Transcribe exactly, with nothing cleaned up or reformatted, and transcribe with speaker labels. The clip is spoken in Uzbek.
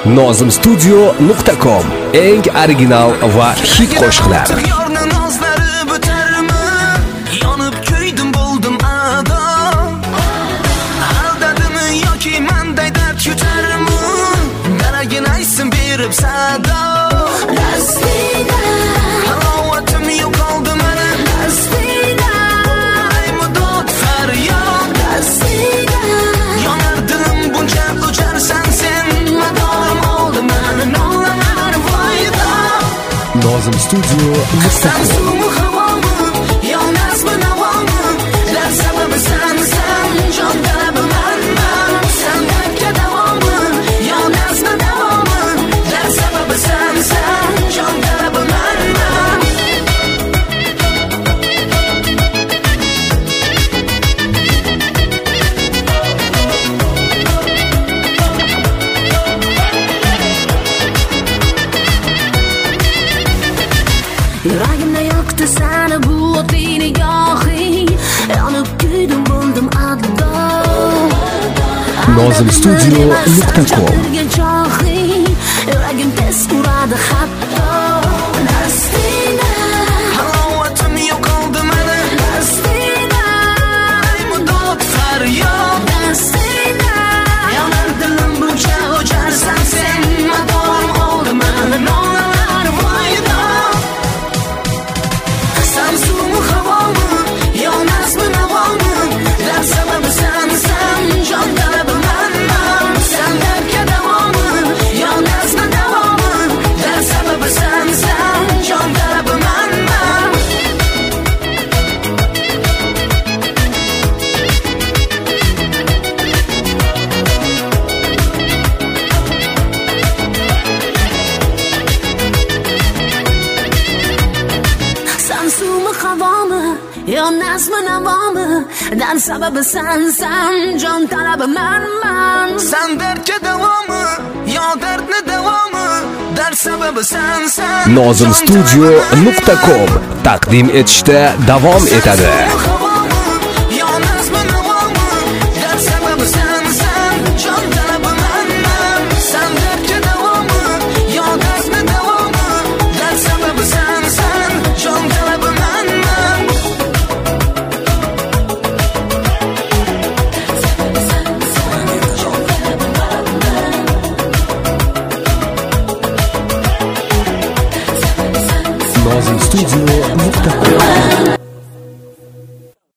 Speaker 1: nozim studio nuqta com. Eng original va hit qo'shiqlar. nozim studio nuqta com.
Speaker 2: Yuragimda yoqdi seni bu o'tli nigohing, yonib kuydim bo'ldim addo.
Speaker 1: nozim studio nuqta com.
Speaker 2: Yuragim tez uradi hatto. Nastina halovatim yo'qoldi meni. Nastina mudot faryod. Nastina yonar dilim buncha o'jarsan sen. Madorim oldi meni nolalar voyda. Samsumu havomi yonasmi navomi. Lar sababi sensan jon talabim manman. Sen darka davomi yonasmi davomi. Lar sababi sensan jon talabim manman. Samsumu havomi yonasmi navomi. Lar sababi sensan jon talabim manman. Sen dardga davomi yo dardni davomi. Dar sababi sensan
Speaker 1: nozim studio nuqta com taqdim etishda davom etadi. nozim studio nuqta com.